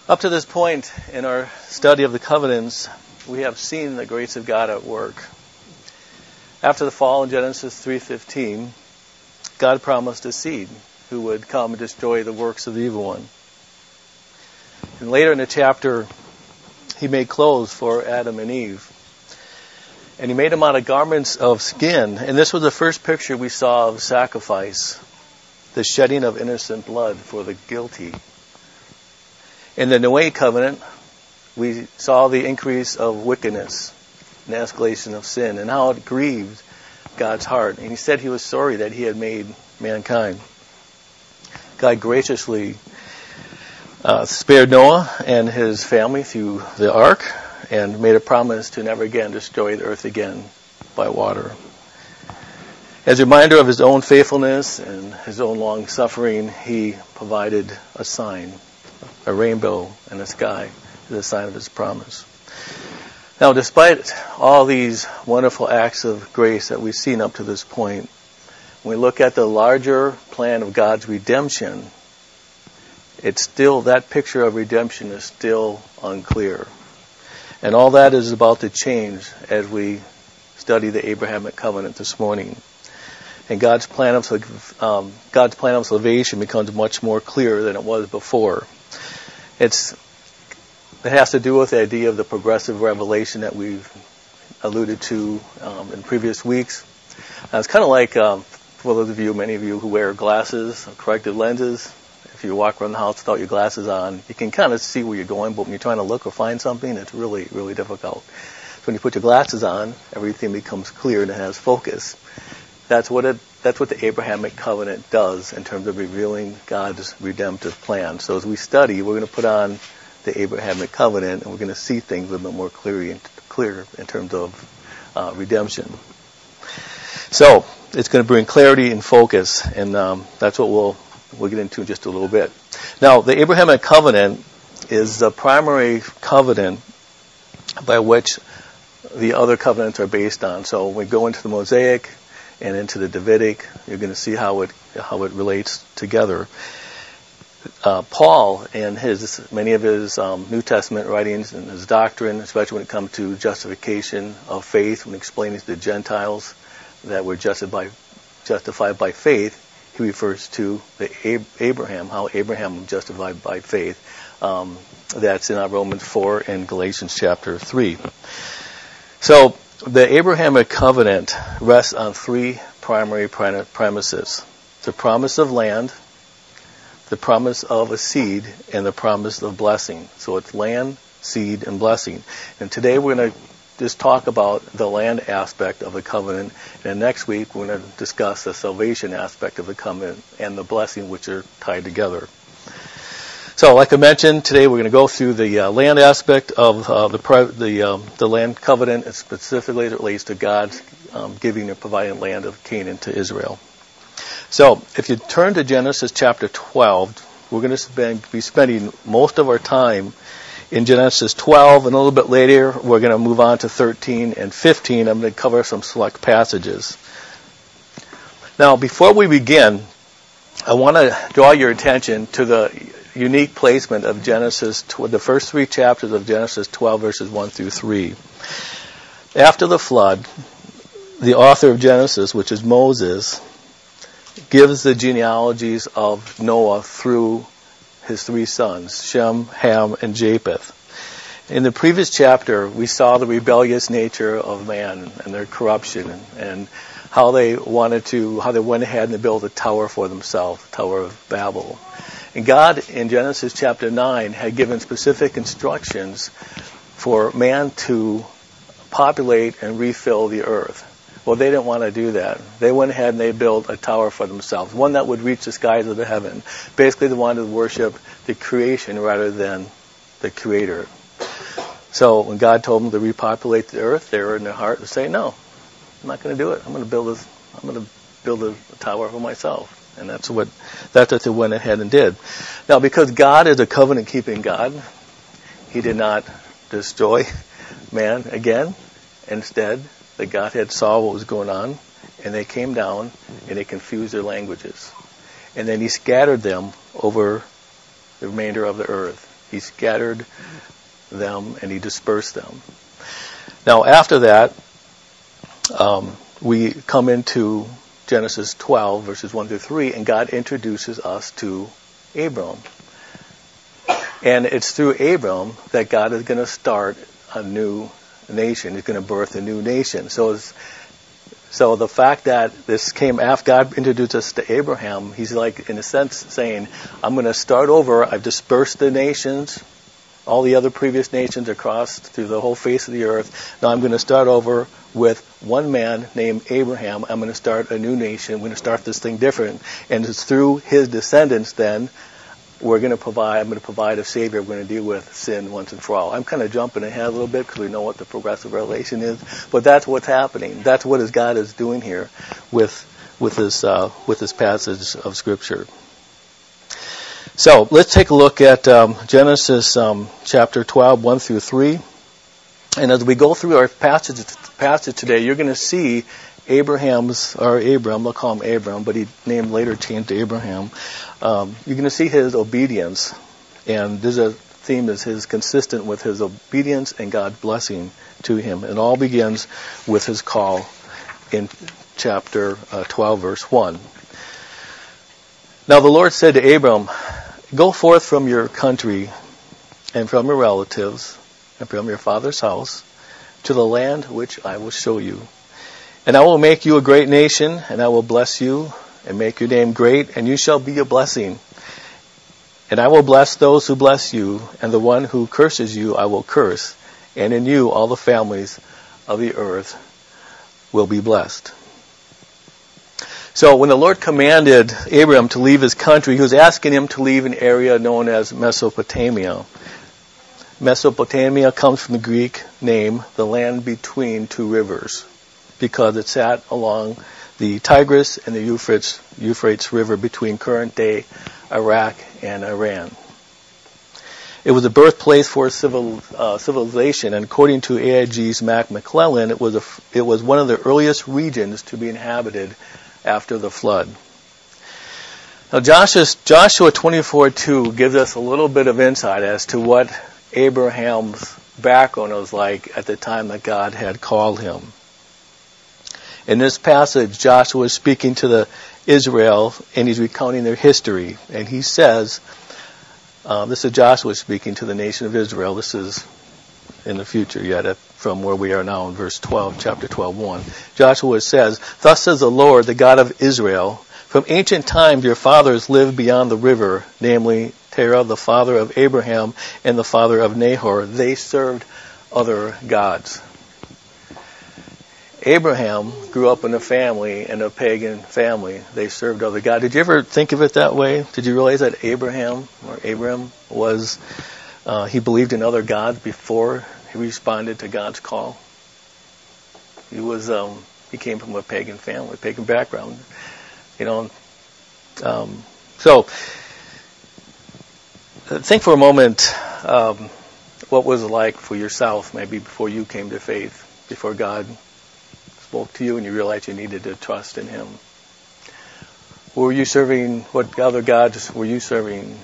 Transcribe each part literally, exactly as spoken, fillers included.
Up to this point in our study of the covenants, we have seen the grace of God at work. After the fall in Genesis three fifteen, God promised a seed who would come and destroy the works of the evil one. And later in the chapter, he made clothes for Adam and Eve. And he made them out of garments of skin. And this was the first picture we saw of sacrifice, the shedding of innocent blood for the guilty. In the Noahic covenant, we saw the increase of wickedness and escalation of sin and how it grieved God's heart. And he said he was sorry that he had made mankind. God graciously uh, spared Noah and his family through the ark and made a promise to never again destroy the earth again by water. As a reminder of his own faithfulness and his own long suffering, he provided a sign, a rainbow in the sky, as a sign of his promise. Now, despite all these wonderful acts of grace that we've seen up to this point, when we look at the larger plan of God's redemption, it's still, that picture of redemption is still unclear. And all that is about to change as we study the Abrahamic covenant this morning. And God's plan of um, God's plan of salvation becomes much more clear than it was before. It's it has to do with the idea of the progressive revelation that we've alluded to um, in previous weeks. Uh, it's kind of like, um, for those of you, many of you who wear glasses, corrective lenses. If you walk around the house without your glasses on, you can kind of see where you're going, but when you're trying to look or find something, it's really, really difficult. So when you put your glasses on, everything becomes clear and it has focus. That's what it, that's what the Abrahamic covenant does in terms of revealing God's redemptive plan. So as we study, we're going to put on the Abrahamic covenant and we're going to see things a little bit more clearly, clear in terms of uh, redemption. So it's going to bring clarity and focus, and um, that's what we'll We'll get into in just a little bit. Now, the Abrahamic covenant is the primary covenant by which the other covenants are based on. So when we go into the Mosaic and into the Davidic, you're going to see how it how it relates together. Uh, Paul, in his many of his um, New Testament writings and his doctrine, especially when it comes to justification of faith, when explaining to the Gentiles that we're justified by, justified by faith, he refers to the Ab- Abraham, how Abraham was justified by faith. Um, that's in Romans four and Galatians chapter three. So the Abrahamic covenant rests on three primary premises: the promise of land, the promise of a seed, and the promise of blessing. So it's land, seed, and blessing. And today we're going to just talk about the land aspect of the covenant, and next week we're going to discuss the salvation aspect of the covenant and the blessing, which are tied together. So, like I mentioned, today we're going to go through the uh, land aspect of uh, the the um, the land covenant, and specifically as it relates to God um, giving and providing land of Canaan to Israel. So, if you turn to Genesis chapter twelve, we're going to spend, be spending most of our time in Genesis twelve, and a little bit later, we're going to move on to thirteen and fifteen. I'm going to cover some select passages. Now, before we begin, I want to draw your attention to the unique placement of Genesis, the first three chapters of Genesis twelve, verses one through three. After the flood, the author of Genesis, which is Moses, gives the genealogies of Noah through his three sons, Shem, Ham, and Japheth. In the previous chapter, we saw the rebellious nature of man and their corruption, and, and how they wanted to, how they went ahead and built a tower for themselves, the Tower of Babel. And God, in Genesis chapter nine, had given specific instructions for man to populate and refill the earth. Well, they didn't want to do that. They went ahead and they built a tower for themselves, one that would reach the skies of the heaven. Basically, they wanted to worship the creation rather than the Creator. So when God told them to repopulate the earth, they were in their heart to say, "No, I'm not going to do it. I'm going to build a, I'm going to build a, a tower for myself." And that's what that's what they went ahead and did. Now, because God is a covenant-keeping God, He did not destroy man again. Instead, the Godhead saw what was going on, and they came down, and they confused their languages. And then He scattered them over the remainder of the earth. He scattered them and he dispersed them. Now after that, um, we come into Genesis twelve, verses one through three, and God introduces us to Abram. And it's through Abram that God is going to start a new nation. He's going to birth a new nation. So it's, so the fact that this came after God introduced us to Abraham, he's like, in a sense, saying, I'm going to start over. I've dispersed the nations, all the other previous nations across through the whole face of the earth. Now I'm going to start over with one man named Abraham. I'm going to start a new nation. I'm going to start this thing different. And it's through his descendants then we're going to provide, I'm going to provide a Savior. We're going to deal with sin once and for all. I'm kind of jumping ahead a little bit because we know what the progressive revelation is. But that's what's happening. That's what is God is doing here with with this, uh, with this passage of Scripture. So let's take a look at um, Genesis um, chapter twelve, one through three. And as we go through our passage, passage today, you're going to see Abraham's, or Abram, they'll call him Abram, but he named later changed to Abraham. Um, you're going to see his obedience. And there's a theme that is consistent with his obedience and God's blessing to him. It all begins with his call in chapter uh, twelve, verse one. Now the Lord said to Abram, go forth from your country and from your relatives and from your father's house to the land which I will show you. And I will make you a great nation, and I will bless you and make your name great, and you shall be a blessing. And I will bless those who bless you, and the one who curses you I will curse, and in you all the families of the earth will be blessed. So when the Lord commanded Abram to leave his country, he was asking him to leave an area known as Mesopotamia. Mesopotamia comes from the Greek name, the land between two rivers, because it sat along the Tigris and the Euphrates, Euphrates River between current-day Iraq and Iran. It was a birthplace for civil, uh, civilization, and according to A I G's Mac McClellan, it was a, it was one of the earliest regions to be inhabited after the flood. Now Joshua, Joshua twenty-four two gives us a little bit of insight as to what Abraham's background was like at the time that God had called him. In this passage, Joshua is speaking to the Israel, and he's recounting their history. And he says, um, this is Joshua speaking to the nation of Israel. This is in the future yet at, from where we are now in verse twelve, chapter twelve, one. Joshua says, thus says the Lord, the God of Israel, from ancient times your fathers lived beyond the river, namely Terah, the father of Abraham, and the father of Nahor. They served other gods. Abraham grew up in a family, in a pagan family. They served other gods. Did you ever think of it that way? Did you realize that Abraham, or Abram, was, uh, he believed in other gods before he responded to God's call? He was, um, he came from a pagan family, pagan background. You know, um, so, think for a moment, um, what was it like for yourself, maybe before you came to faith, before God spoke to you and you realized you needed to trust in Him. Were you serving, what other gods were you serving?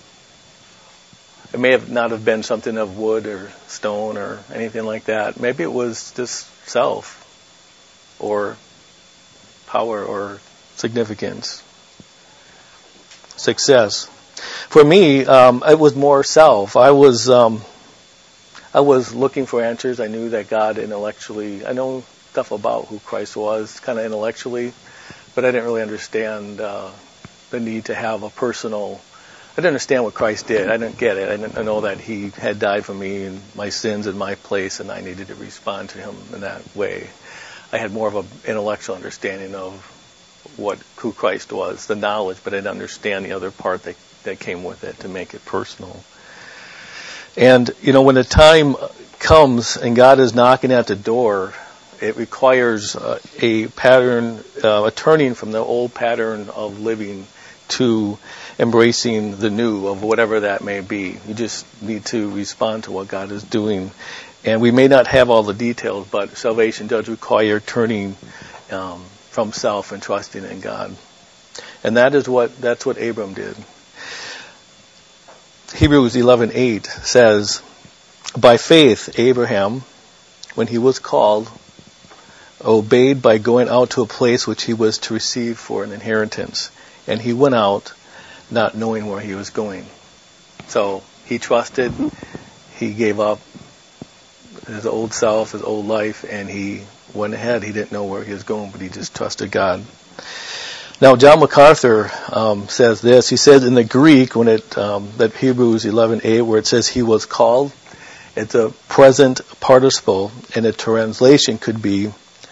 It may have not have been something of wood or stone or anything like that. Maybe it was just self or power or significance, success. For me, um, it was more self. I was um, I was looking for answers. I knew that God intellectually, I know stuff about who Christ was, kind of intellectually, but I didn't really understand uh, the need to have a personal, I didn't understand what Christ did. I didn't get it. I didn't know that He had died for me and my sins in my place, and I needed to respond to Him in that way. I had more of an intellectual understanding of what who Christ was, the knowledge, but I didn't understand the other part that, that came with it to make it personal. And, you know, when the time comes and God is knocking at the door, it requires uh, a pattern, uh, a turning from the old pattern of living to embracing the new of whatever that may be. You just need to respond to what God is doing. And we may not have all the details, but salvation does require turning um, from self and trusting in God. And that is what, that's what Abram did. Hebrews eleven eight says, by faith Abraham, when he was called, obeyed by going out to a place which he was to receive for an inheritance. And he went out not knowing where he was going. So he trusted, he gave up his old self, his old life, and he went ahead. He didn't know where he was going, but he just trusted God. Now, John MacArthur um, says this. He says in the Greek, when it um, that Hebrews eleven eight, where it says he was called, it's a present participle, and a translation could be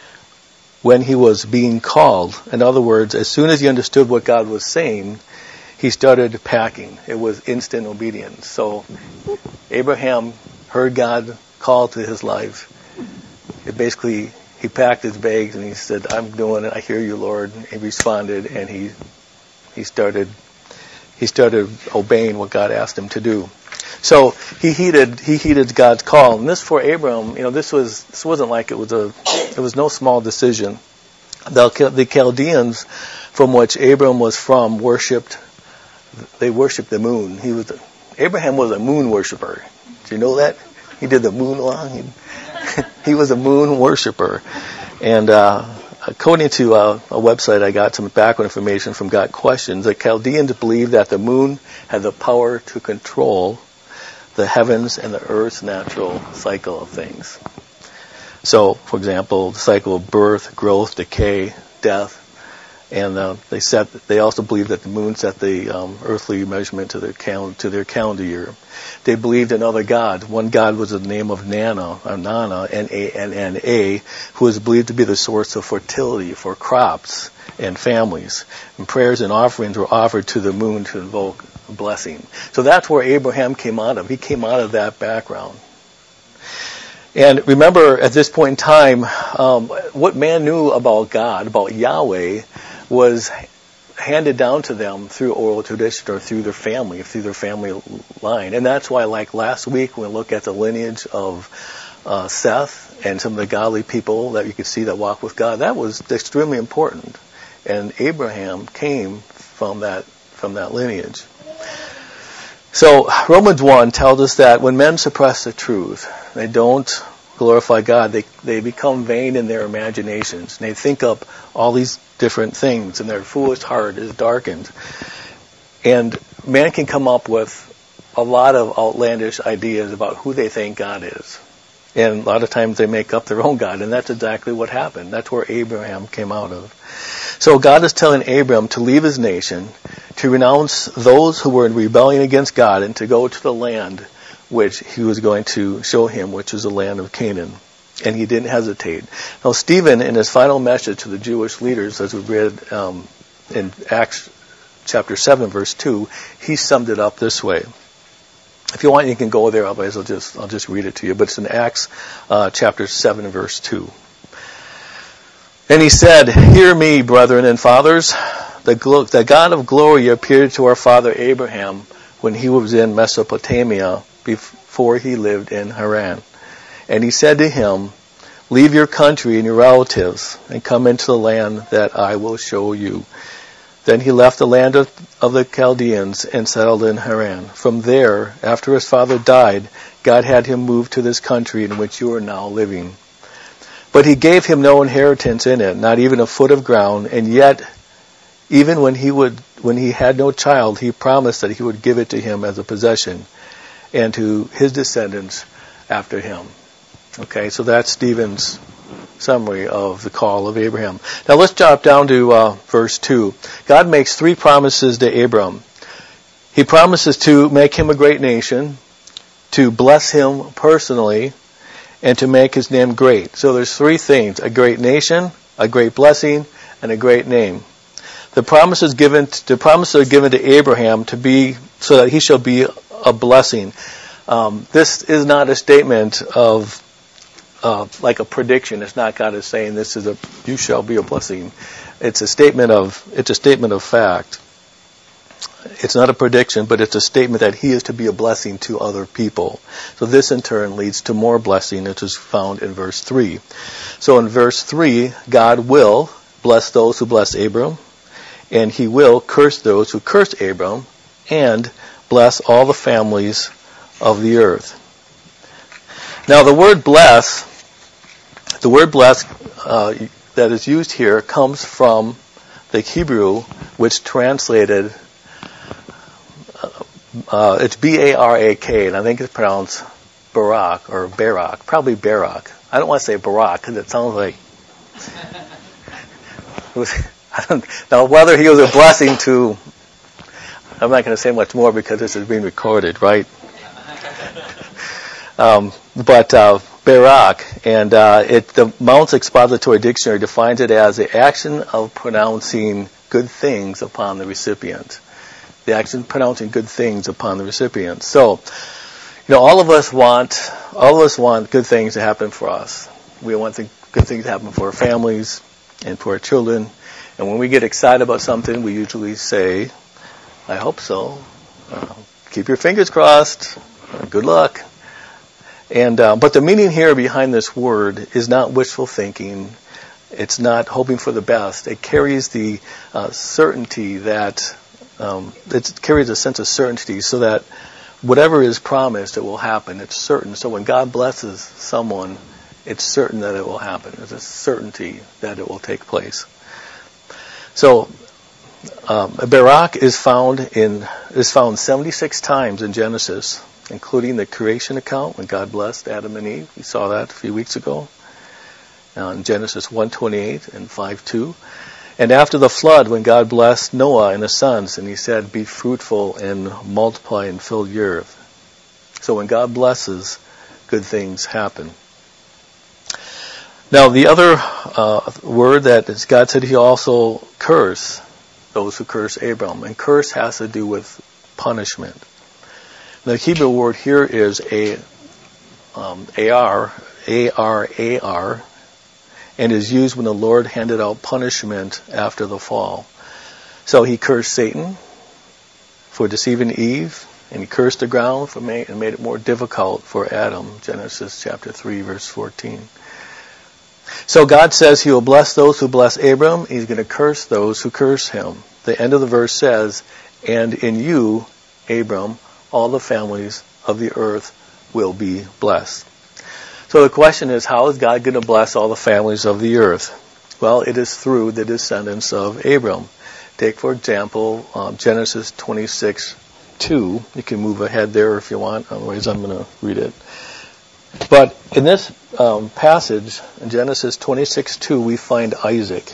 when he was being called. In other words, as soon as he understood what God was saying, he started packing. It was instant obedience. So Abraham heard God call to his life. It basically, he packed his bags and he said, I'm doing it. I hear you, Lord. He responded, and he he started he started obeying what God asked him to do. So he heeded he heeded God's call. And this for Abram, you know, this was this wasn't like it was a it was no small decision. The the Chaldeans, from which Abram was from, worshipped they worshipped the moon. He was Abraham was a moon worshiper. Did you know that? He did the moon long. He, he was a moon worshiper. And uh, according to uh, a website, I got some background information from Got Questions. The Chaldeans believed that the moon had the power to control the heavens and the earth's natural cycle of things. So, for example, the cycle of birth, growth, decay, death. And uh, they set. They also believed that the moon set the um, earthly measurement to their cal- to their calendar year. They believed another god. One god was the name of Nana, or Nana, N A N N A, who was believed to be the source of fertility for crops and families. And prayers and offerings were offered to the moon to invoke a blessing. So that's where Abraham came out of. He came out of that background. And remember, at this point in time, um, what man knew about God, about Yahweh, was handed down to them through oral tradition or through their family, through their family line. And that's why, like last week, when we look at the lineage of uh, Seth and some of the godly people that you could see that walk with God, that was extremely important. And Abraham came from that from that lineage. So Romans one tells us that when men suppress the truth, they don't glorify God, they they become vain in their imaginations. And they think up all these different things, and their foolish heart is darkened. And man can come up with a lot of outlandish ideas about who they think God is. And a lot of times they make up their own God, and that's exactly what happened. That's where Abraham came out of. So God is telling Abram to leave his nation, to renounce those who were in rebellion against God, and to go to the land which he was going to show him, which is the land of Canaan. And he didn't hesitate. Now, Stephen, in his final message to the Jewish leaders, as we read um, in Acts chapter seven, verse two, he summed it up this way. If you want, you can go there. Otherwise, I'll just I'll just read it to you. But it's in Acts uh, chapter seven, verse two. And he said, "Hear me, brethren and fathers. The, glo- the God of glory appeared to our father Abraham when he was in Mesopotamia, before he lived in Haran. And he said to him, leave your country and your relatives and come into the land that I will show you. Then he left the land of, of the Chaldeans and settled in Haran. From there, after his father died, God had him move to this country in which you are now living. But he gave him no inheritance in it, not even a foot of ground, and yet, even when he would, when he had no child, he promised that he would give it to him as a possession, and to his descendants after him." Okay, so that's Stephen's summary of the call of Abraham. Now let's drop down to uh, verse two. God makes three promises to Abram. He promises to make him a great nation, to bless him personally, and to make his name great. So there's three things: a great nation, a great blessing, and a great name. The promises given, the promises are given to Abraham to be, so that he shall be a blessing. Um, this is not a statement of uh, like a prediction. It's not God is saying this is a you shall be a blessing. It's a statement of it's a statement of fact. It's not a prediction, but it's a statement that he is to be a blessing to other people. So this in turn leads to more blessing, which is found in verse three. So in verse three, God will bless those who bless Abram, and he will curse those who curse Abram, and bless all the families of the earth. Now the word bless, the word bless uh, that is used here comes from the Hebrew, which translated, uh, uh, it's B A R A K, and I think it's pronounced Barak or Barak, probably Barak. I don't want to say Barak because it sounds like, it was, I don't, now whether he was a blessing to, I'm not going to say much more because this is being recorded, right? Um, but uh, Barak, and uh, it, the Mount's Expository Dictionary defines it as the action of pronouncing good things upon the recipient. The action of pronouncing good things upon the recipient. So, you know, all of us want, all of us want good things to happen for us. We want the good things to happen for our families and for our children. And when we get excited about something, we usually say, I hope so. Uh, keep your fingers crossed. Uh, good luck. And uh, but the meaning here behind this word is not wishful thinking. It's not hoping for the best. It carries the uh, certainty that um, it carries a sense of certainty, so that whatever is promised, it will happen. It's certain. So when God blesses someone, it's certain that it will happen. There's a certainty that it will take place. So um, Barak is found in is found seventy-six times in Genesis, including the creation account when God blessed Adam and Eve. We saw that a few weeks ago. Now in Genesis one twenty-eight and five two. And after the flood, when God blessed Noah and his sons, and he said, be fruitful and multiply and fill the earth. So when God blesses, good things happen. Now the other uh, word that is, God said he also curse those who curse Abram. And curse has to do with punishment. The Hebrew word here is a um, ar, A R A R, and is used when the Lord handed out punishment after the fall. So he cursed Satan for deceiving Eve, and he cursed the ground for ma- and made it more difficult for Adam. Genesis chapter three, verse fourteen. So God says he will bless those who bless Abram. He's going to curse those who curse him. The end of the verse says, and in you, Abram, all the families of the earth will be blessed. So the question is, how is God going to bless all the families of the earth? Well, it is through the descendants of Abram. Take, for example, um, Genesis twenty-six two. You can move ahead there if you want. Otherwise, I'm going to read it. But in this um, passage, in Genesis twenty-six two, we find Isaac.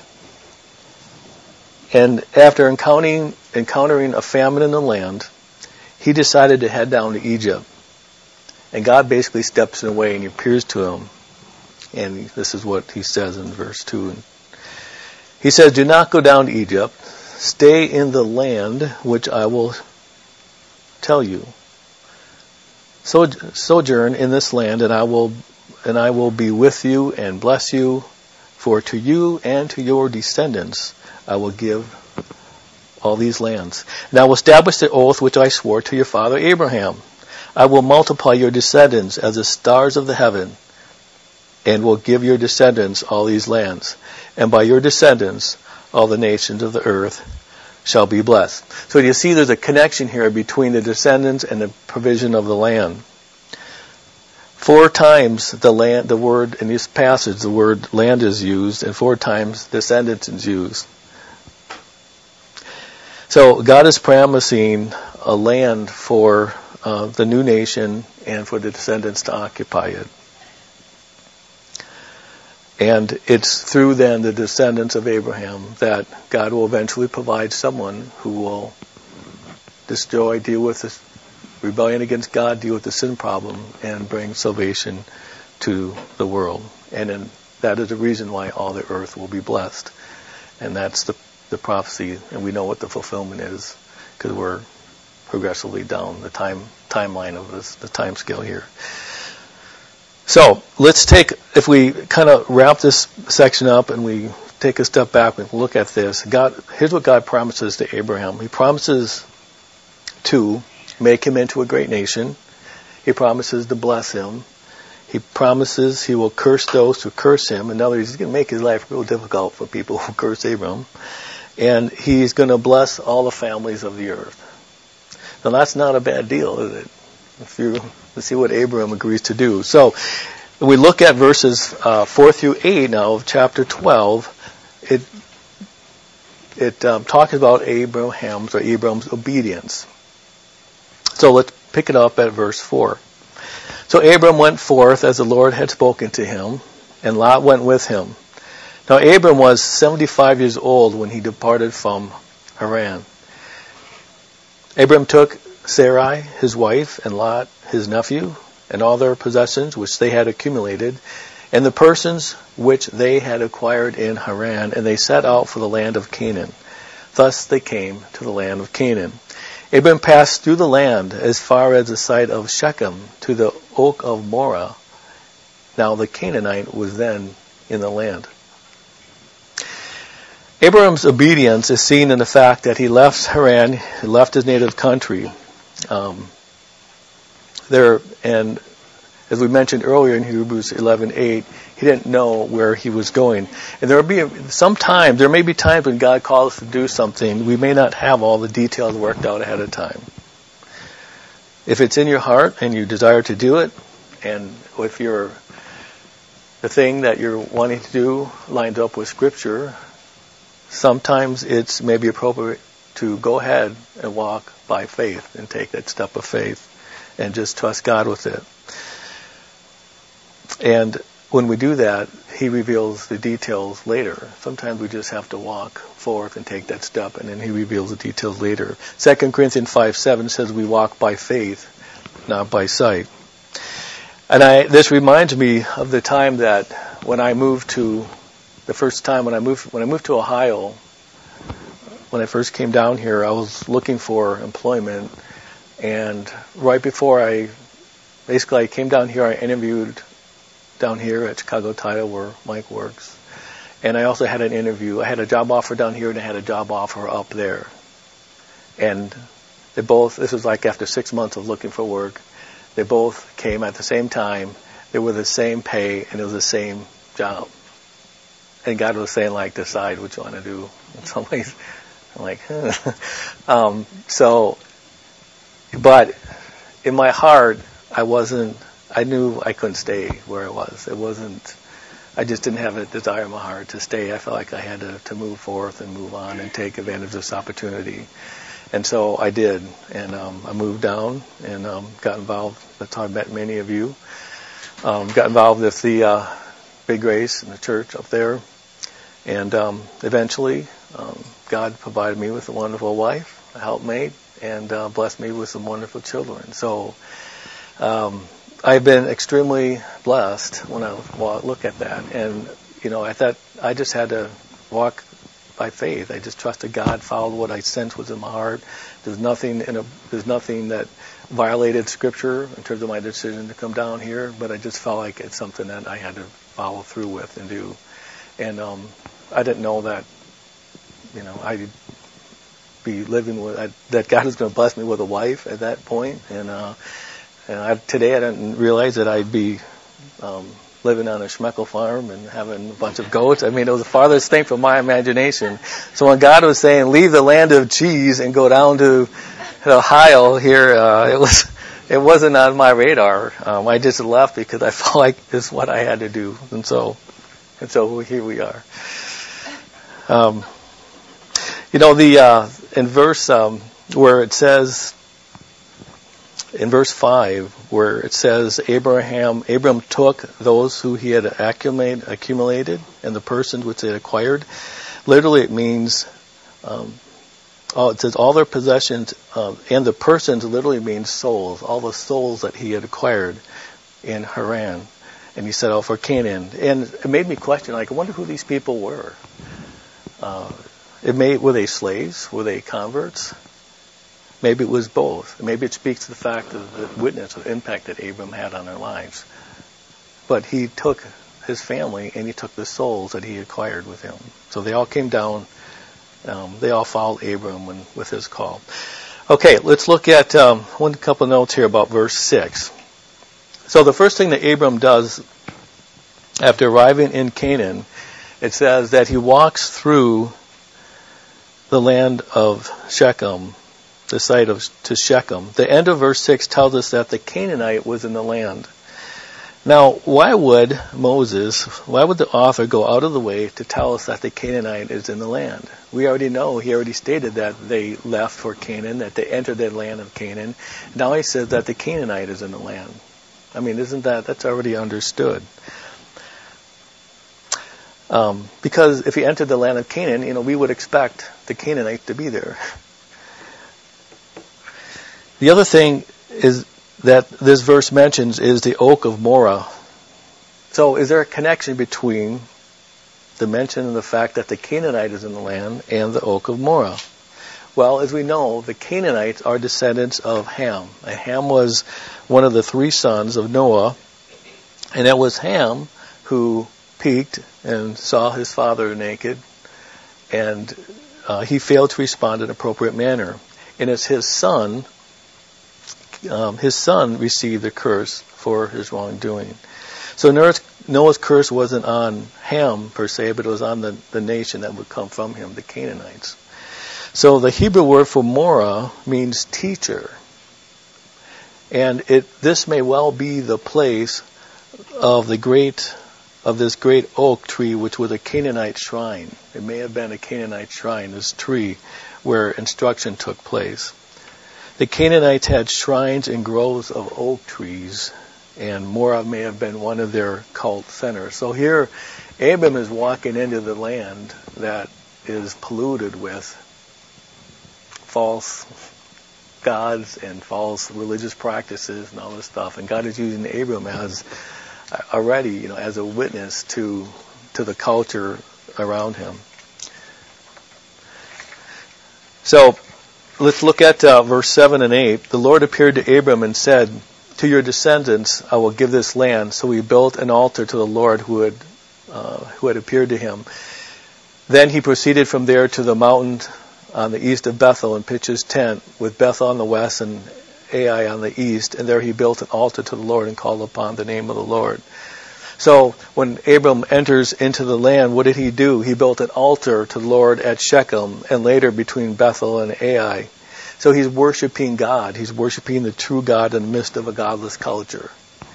And after encountering, encountering a famine in the land, he decided to head down to Egypt. And God basically steps in the way and he appears to him. And this is what he says in verse two. He says, do not go down to Egypt. Stay in the land which I will tell you. So, sojourn in this land, and I will and I will be with you and bless you. For to you and to your descendants I will give all these lands. And I will establish the oath which I swore to your father Abraham. I will multiply your descendants as the stars of the heaven, and will give your descendants all these lands. And by your descendants all the nations of the earth shall be blessed. So you see there's a connection here between the descendants and the provision of the land. Four times the land, the word in this passage, the word land is used, and four times descendants is used. So God is promising a land for uh, the new nation and for the descendants to occupy it. And it's through then the descendants of Abraham that God will eventually provide someone who will destroy, deal with this rebellion against God, deal with the sin problem, and bring salvation to the world. And then that is the reason why all the earth will be blessed. And that's the, the prophecy, and we know what the fulfillment is because we're progressively down the time timeline of this, the time scale here. So let's take, if we kind of wrap this section up and we take a step back and look at this, God, here's what God promises to Abraham. He promises to make him into a great nation. He promises to bless him. He promises he will curse those who curse him. In other words, he's going to make his life real difficult for people who curse Abraham. And he's going to bless all the families of the earth. Now that's not a bad deal, is it? If you let's see what Abram agrees to do. So we look at verses uh, four through eight now of chapter twelve. It it um, talks about Abraham's or Abram's obedience. So let's pick it up at verse four. So Abram went forth as the Lord had spoken to him, and Lot went with him. Now Abram was seventy-five years old when he departed from Haran. Abram took Sarai, his wife, and Lot, his nephew, and all their possessions which they had accumulated, and the persons which they had acquired in Haran, and they set out for the land of Canaan. Thus they came to the land of Canaan. Abram passed through the land as far as the site of Shechem to the oak of Moreh. Now the Canaanite was then in the land. Abram's obedience is seen in the fact that he left Haran, he left his native country. Um, there, and as we mentioned earlier in Hebrews eleven eight, he didn't know where he was going. And there will be sometimes, there may be times when God calls us to do something, we may not have all the details worked out ahead of time. If it's in your heart and you desire to do it, and if you're the thing that you're wanting to do lines up with Scripture, sometimes it's maybe appropriate to go ahead and walk by faith and take that step of faith and just trust God with it. And when we do that, He reveals the details later. Sometimes we just have to walk forth and take that step, and then He reveals the details later. Second Corinthians five seven says we walk by faith, not by sight. And I, this reminds me of the time that when I moved to, the first time when I moved, when I moved to Ohio, when I first came down here, I was looking for employment, and right before I, basically I came down here, I interviewed down here at Chicago Title where Mike works, and I also had an interview. I had a job offer down here and I had a job offer up there. And they both, this was like after six months of looking for work, they both came at the same time. They were the same pay and it was the same job. And God was saying, like, decide what you want to do. In some ways, I'm like, huh. um, so, but in my heart, I wasn't, I knew I couldn't stay where I was. It wasn't, I just didn't have a desire in my heart to stay. I felt like I had to, to move forth and move on and take advantage of this opportunity. And so I did. And um, I moved down and um, got involved. That's how I met many of you. Um, got involved with the uh, Big Grace in the church up there. And um, eventually, um, God provided me with a wonderful wife, a helpmate, and uh, blessed me with some wonderful children. So um, I've been extremely blessed when I look at that. And, you know, I thought I just had to walk by faith. I just trusted God, followed what I sensed was in my heart. There's nothing in a, there's nothing that violated Scripture in terms of my decision to come down here, but I just felt like it's something that I had to follow through with and do. And um, I didn't know that, you know, I'd be living with, I, that God was going to bless me with a wife at that point. And, uh, and I, today I didn't realize that I'd be um, living on a Schmeckel farm and having a bunch of goats. I mean, it was the farthest thing from my imagination. So when God was saying, leave the land of cheese and go down to Ohio here, uh, it was, it wasn't on my radar. Um, I just left because I felt like this is what I had to do. And so, and so here we are. Um, you know, the, uh, in verse, um, where it says, in verse five, where it says, Abraham, Abram took those who he had accumulated, accumulated and the persons which they had acquired. Literally it means, um, oh, it says all their possessions, uh, and the persons literally means souls, all the souls that he had acquired in Haran. And he set out for Canaan. And it made me question, like, I wonder who these people were. Uh, it may, were they slaves? Were they converts? Maybe it was both. Maybe it speaks to the fact of the witness, the impact that Abram had on their lives. But he took his family and he took the souls that he acquired with him. So they all came down. Um, they all followed Abram when, with his call. Okay, let's look at um, one couple of notes here about verse six. So the first thing that Abram does after arriving in Canaan, it says that he walks through the land of Shechem the site of to Shechem. The end of verse six tells us that the Canaanite was in the land. Now, why would Moses, why would the author go out of the way to tell us that the Canaanite is in the land? We already know, he already stated that they left for Canaan, that they entered the land of Canaan. Now he says that the Canaanite is in the land. I mean, isn't that, that's already understood. Um, because if he entered the land of Canaan, you know, we would expect the Canaanite to be there. The other thing is that this verse mentions is the oak of Moreh. So is there a connection between the mention of the fact that the Canaanite is in the land and the oak of Moreh? Well, as we know, the Canaanites are descendants of Ham. And Ham was one of the three sons of Noah, and it was Ham who peeked and saw his father naked, and uh, he failed to respond in an appropriate manner. And it's his son Um, his son received the curse for his wrongdoing. So Noah's, Noah's curse wasn't on Ham per se, but it was on the, the nation that would come from him, the Canaanites. So the Hebrew word for Moreh means teacher. And it this may well be the place of the great of this great oak tree, which was a Canaanite shrine. It may have been a Canaanite shrine, this tree, where instruction took place. The Canaanites had shrines and groves of oak trees, and Moreh may have been one of their cult centers. So here, Abram is walking into the land that is polluted with false gods and false religious practices and all this stuff. And God is using Abram as already, you know, as a witness to to the culture around him. So let's look at uh, verse seven and eight. The Lord appeared to Abram and said, "To your descendants I will give this land." So he built an altar to the Lord who had uh, who had appeared to him. Then he proceeded from there to the mountain on the east of Bethel and pitched his tent, with Bethel on the west and Ai on the east. And there he built an altar to the Lord and called upon the name of the Lord. So when Abram enters into the land, what did he do? He built an altar to the Lord at Shechem, and later between Bethel and Ai. So he's worshiping God. He's worshiping the true God in the midst of a godless culture.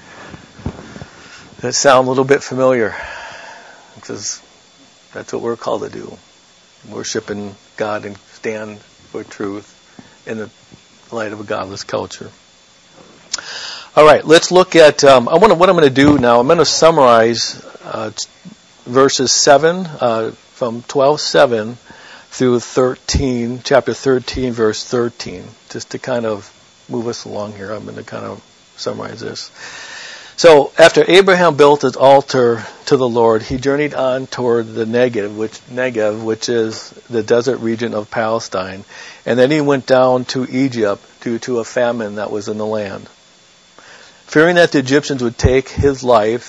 Does that sound a little bit familiar? Because that's what we're called to do. Worshiping God and stand for truth in the light of a godless culture. All right, let's look at, um, I want to, what I'm going to do now, I'm going to summarize uh, verses seven, uh, from twelve seven through thirteen, chapter thirteen, verse thirteen, just to kind of move us along here. I'm going to kind of summarize this. So, after Abraham built his altar to the Lord, he journeyed on toward the Negev, which, Negev, which is the desert region of Palestine, and then he went down to Egypt due to a famine that was in the land. Fearing that the Egyptians would take his life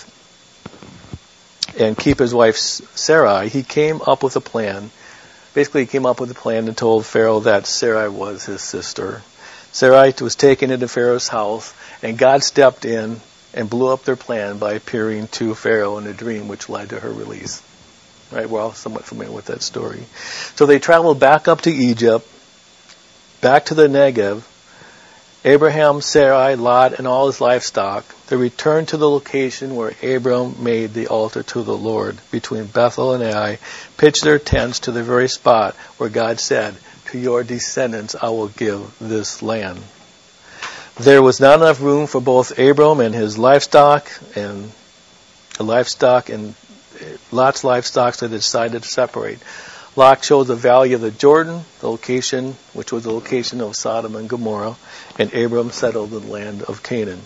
and keep his wife Sarai, he came up with a plan. Basically, he came up with a plan and told Pharaoh that Sarai was his sister. Sarai was taken into Pharaoh's house, and God stepped in and blew up their plan by appearing to Pharaoh in a dream, which led to her release. Right? We're all somewhat familiar with that story. So they traveled back up to Egypt, back to the Negev. Abraham, Sarai, Lot, and all his livestock. They returned to the location where Abram made the altar to the Lord between Bethel and Ai, pitched their tents to the very spot where God said, "To your descendants I will give this land." There was not enough room for both Abram and his livestock and the livestock and Lot's livestock, so they decided to separate. Lot chose the valley of the Jordan, the location, which was the location of Sodom and Gomorrah, and Abram settled in the land of Canaan.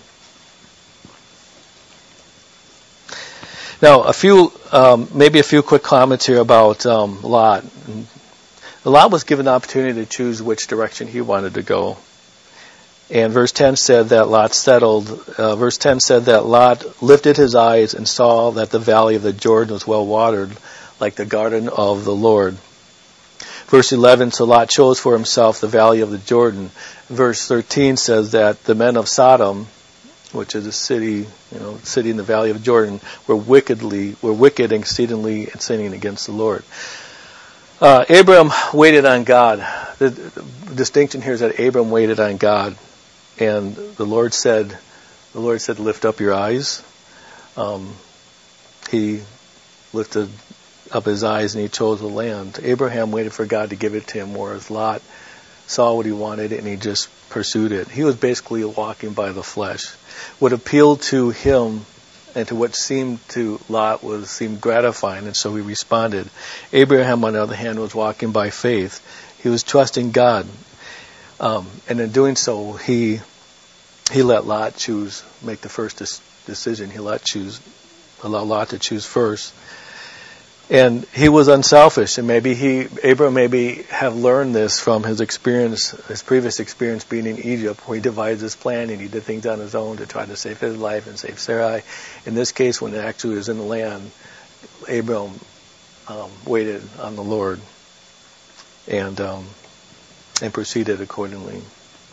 Now, a few, um, maybe a few quick comments here about um, Lot. Lot was given the opportunity to choose which direction he wanted to go. And verse ten said that Lot settled, uh, verse ten said that Lot lifted his eyes and saw that the valley of the Jordan was well watered, like the garden of the Lord. Verse eleven, so Lot chose for himself the valley of the Jordan. Verse thirteen says that the men of Sodom, which is a city, you know, city in the valley of Jordan, were wickedly, were wicked exceedingly and sinning against the Lord. Uh, Abram waited on God. The, the distinction here is that Abram waited on God, and the Lord said, "The Lord said, lift up your eyes." Um, he lifted up his eyes and he chose the land. Abraham waited for God to give it to him, whereas Lot saw what he wanted and he just pursued it. He was basically walking by the flesh. What appealed to him and to what seemed to Lot was seemed gratifying, and so he responded. Abraham, on the other hand, was walking by faith. He was trusting God, um, and in doing so, he he let Lot choose, make the first dis- decision. He let choose, allow Lot to choose first. And he was unselfish, and maybe he, Abram maybe have learned this from his experience, his previous experience being in Egypt, where he devised his plan and he did things on his own to try to save his life and save Sarai. In this case, when it actually was in the land, Abram um, waited on the Lord and um, and proceeded accordingly.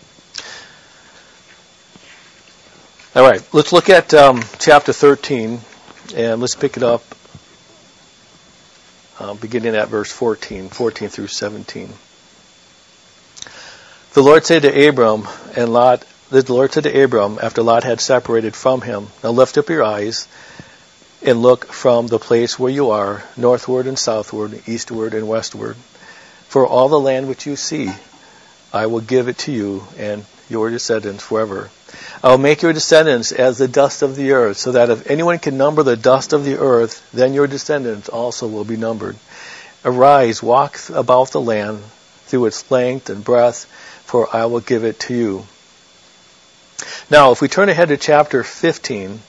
All right, let's look at um, chapter thirteen, and let's pick it up. Uh, beginning at verse fourteen, fourteen through seventeen. The Lord said to Abram and Lot, the Lord said to Abram after Lot had separated from him, now lift up your eyes and look from the place where you are, northward and southward, eastward and westward. For all the land which you see, I will give it to you and your descendants forever. I will make your descendants as the dust of the earth, so that if anyone can number the dust of the earth, then your descendants also will be numbered. Arise, walk about the land through its length and breadth, for I will give it to you. Now, if we turn ahead to chapter fifteen,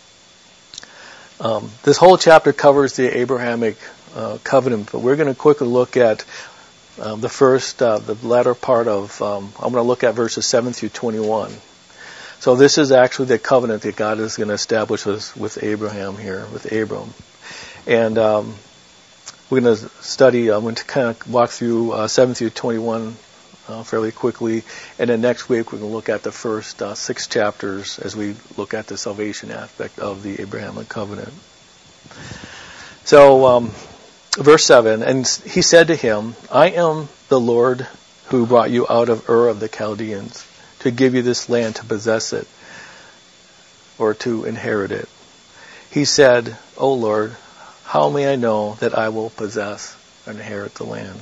um, this whole chapter covers the Abrahamic uh, covenant, but we're going to quickly look at um, the first, uh, the latter part of, um, I'm going to look at verses seven through twenty-one. So this is actually the covenant that God is going to establish with, with Abraham here, with Abram. And um, we're going to study, I'm going to kind of walk through uh, seven through twenty-one uh, fairly quickly. And then next week we're going to look at the first uh, six chapters as we look at the salvation aspect of the Abrahamic covenant. So um, verse seven, and he said to him, I am the Lord who brought you out of Ur of the Chaldeans, to give you this land to possess it, or to inherit it. He said, O Lord, how may I know that I will possess and inherit the land?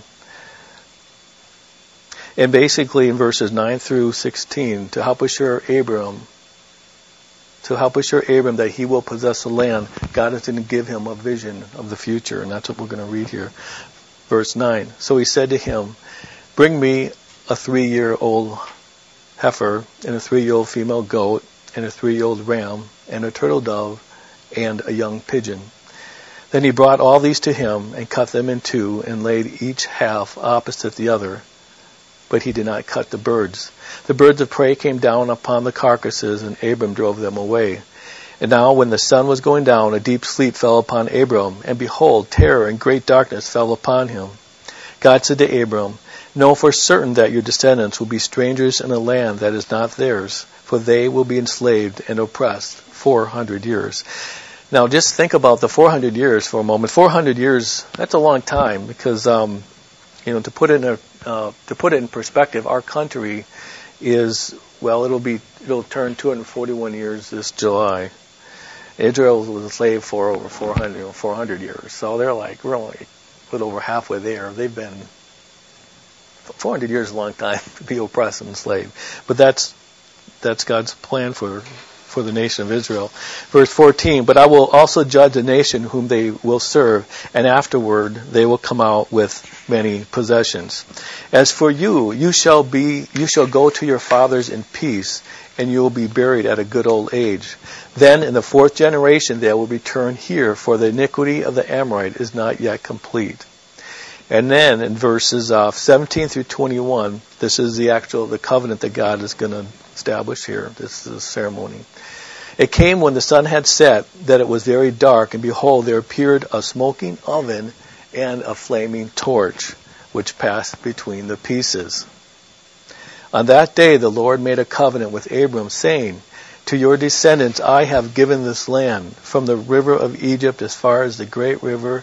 And basically in verses nine through sixteen, to help assure Abram, to help assure Abram that he will possess the land, God is going to give him a vision of the future, and that's what we're going to read here. Verse nine, so he said to him, bring me a three-year-old heifer, and a three-year-old female goat, and a three-year-old ram, and a turtle dove, and a young pigeon. Then he brought all these to him, and cut them in two, and laid each half opposite the other. But he did not cut the birds. The birds of prey came down upon the carcasses, and Abram drove them away. And now when the sun was going down, a deep sleep fell upon Abram, and behold, terror and great darkness fell upon him. God said to Abram, know for certain that your descendants will be strangers in a land that is not theirs, for they will be enslaved and oppressed four hundred years. Now just think about the four hundred years for a moment. four hundred years, that's a long time, because um, you know, to put it in a, uh, to put it in perspective, our country is, well, it'll be it'll turn two hundred forty-one years this July. Israel was a slave for over four hundred, you know, four hundred years, so they're like we're only a little over halfway there. They've been four hundred years is a long time to be oppressed and enslaved. But that's that's God's plan for for the nation of Israel. Verse fourteen, but I will also judge the nation whom they will serve, and afterward they will come out with many possessions. As for you, you shall be you shall go to your fathers in peace, and you will be buried at a good old age. Then in the fourth generation they will return here, for the iniquity of the Amorite is not yet complete. And then in verses uh, seventeen through twenty-one, this is the actual the covenant that God is going to establish here. This is a ceremony. It came when the sun had set that it was very dark, and behold, there appeared a smoking oven and a flaming torch, which passed between the pieces. On that day the Lord made a covenant with Abram, saying, to your descendants I have given this land, from the river of Egypt as far as the great river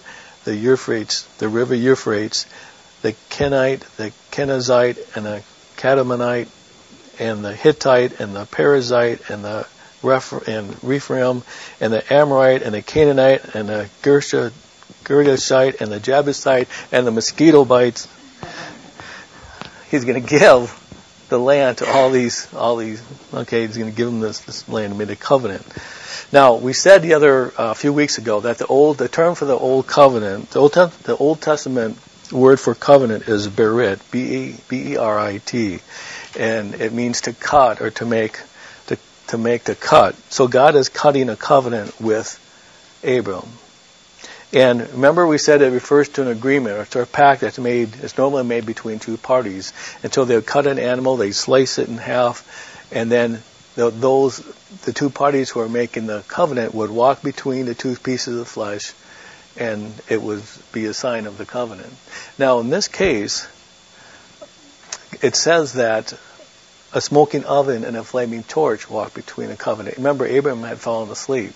the Euphrates, the river Euphrates, the Kenite, the Kenizzite, and the Catamanite, and the Hittite, and the Perizzite, and the Reph- and Rephaim, and the Amorite, and the Canaanite, and the Gersha, Girgashite, and the Jebusite, and the mosquito bites. He's going to give the land to all these, all these. Okay, he's going to give them this, this land and made a covenant. Now, we said the other a uh, few weeks ago that the old, the term for the old covenant, the old, the Old Testament word for covenant is berit, B E R I T, and it means to cut or to make, to to make the cut. So God is cutting a covenant with Abram. And remember, we said it refers to an agreement or to a pact that's made. It's normally made between two parties. And so they would cut an animal, they slice it in half, and then the, those the two parties who are making the covenant would walk between the two pieces of flesh, and it would be a sign of the covenant. Now, in this case, it says that a smoking oven and a flaming torch walk between a covenant. Remember, Abraham had fallen asleep.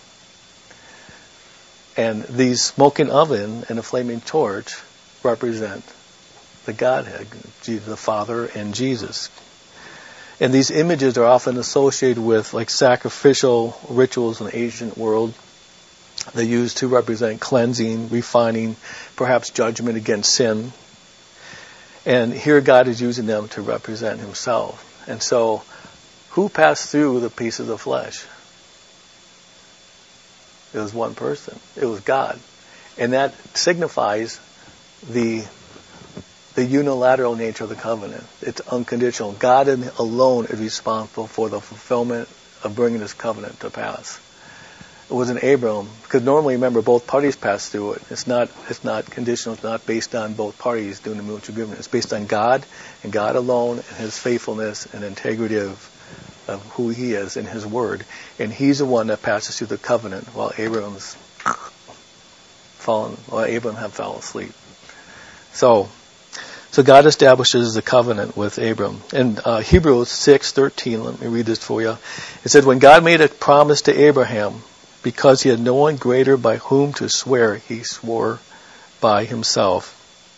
And these smoking oven and a flaming torch represent the Godhead, the Father and Jesus. And these images are often associated with like sacrificial rituals in the ancient world. They used to represent cleansing, refining, perhaps judgment against sin. And here God is using them to represent himself. And so, who passed through the pieces of flesh? It was one person. It was God. And that signifies the the unilateral nature of the covenant. It's unconditional. God alone is responsible for the fulfillment of bringing this covenant to pass. It wasn't Abram, because normally, remember, both parties pass through it. It's not it's not conditional. It's not based on both parties doing the mutual agreement. It's based on God and God alone and his faithfulness and integrity of of who he is in his word. And he's the one that passes through the covenant while Abram's fallen, while Abram had fell asleep. So, so God establishes the covenant with Abram. In uh, Hebrews six thirteen, let me read this for you. It said, when God made a promise to Abraham, because he had no one greater by whom to swear, he swore by himself.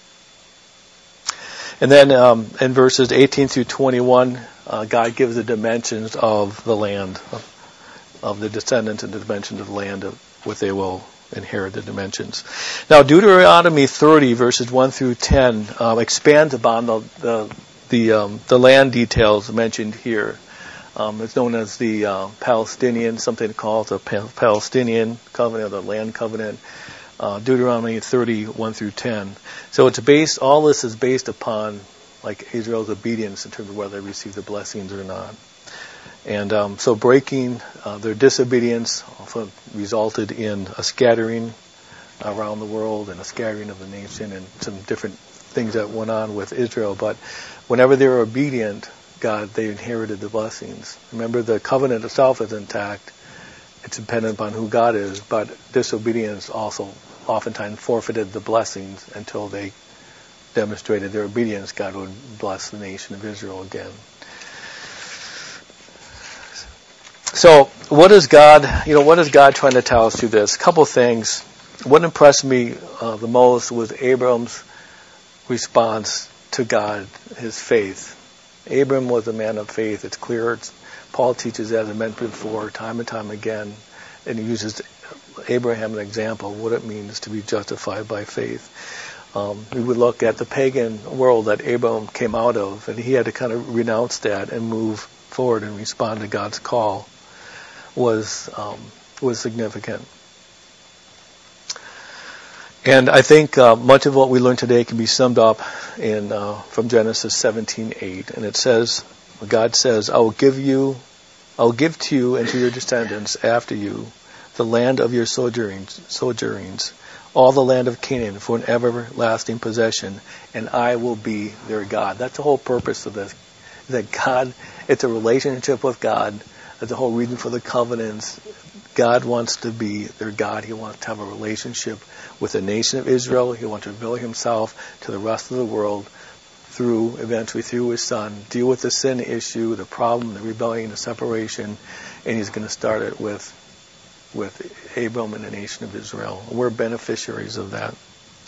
And then um, in verses eighteen through twenty-one, uh, God gives the dimensions of the land, of, of the descendants and the dimensions of the land of what they will inherit, the dimensions. Now, Deuteronomy thirty, verses one through ten, um, expands upon the the the, um, the land details mentioned here. Um, it's known as the uh, Palestinian, something called the Palestinian covenant, or the land covenant. Uh, Deuteronomy thirty, one through ten. So it's based, all this is based upon like Israel's obedience in terms of whether they receive the blessings or not. And um, so breaking uh, their disobedience also resulted in a scattering around the world and a scattering of the nation and some different things that went on with Israel. But whenever they were obedient, God, they inherited the blessings. Remember, the covenant itself is intact. It's dependent upon who God is, but disobedience also oftentimes forfeited the blessings until they demonstrated their obedience. God would bless the nation of Israel again. So, what is God? You know, what is God trying to tell us through this? A couple of things. What impressed me uh, the most was Abram's response to God, his faith. Abram was a man of faith. It's clear. It's, Paul teaches that, as I mentioned before, time and time again, and he uses Abraham an example of what it means to be justified by faith. Um, we would look at the pagan world that Abram came out of, and he had to kind of renounce that and move forward and respond to God's call. Was um, was significant. And I think uh, much of what we learned today can be summed up in uh, from Genesis seventeen eight, and it says, God says, "I will give you, I will give to you and to your descendants after you the land of your sojournings, sojournings, all the land of Canaan for an everlasting possession, and I will be their God." That's the whole purpose of this. That God, it's a relationship with God. That's the whole reason for the covenants. God wants to be their God. He wants to have a relationship with the nation of Israel. He wants to reveal himself to the rest of the world through, eventually through his son, deal with the sin issue, the problem, the rebellion, the separation, and he's going to start it with with Abram and the nation of Israel. We're beneficiaries of that.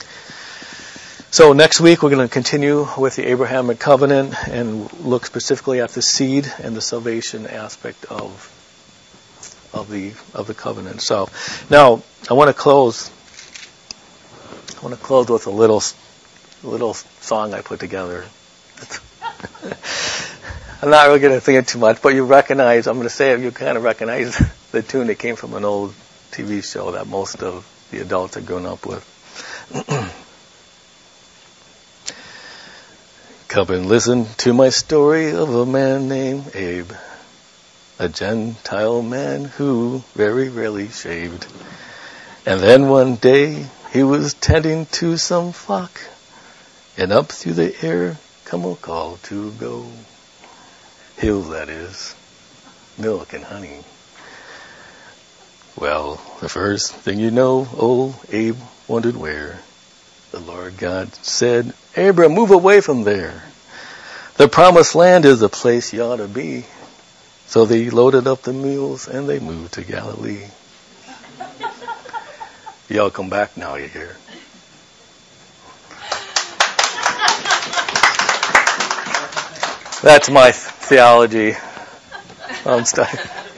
So next week we're going to continue with the Abrahamic covenant and look specifically at the seed and the salvation aspect of of the of the covenant. So now I want to close. I want to close with a little little song I put together. I'm not really going to sing it too much, but you recognize. I'm going to say it. You kind of recognize the tune that came from an old T V show that most of the adults have grown up with. Come and listen to my story of a man named Abe, a Gentile man who very rarely shaved. And then one day he was tending to some flock, and up through the air come a call to go. Hills, that is, milk and honey. Well, the first thing you know, old Abe wondered where. The Lord God said, Abram, move away from there. The promised land is the place you ought to be. So they loaded up the mules and they moved to Galilee. Y'all come back now, you hear. That's my theology. I'm stuck.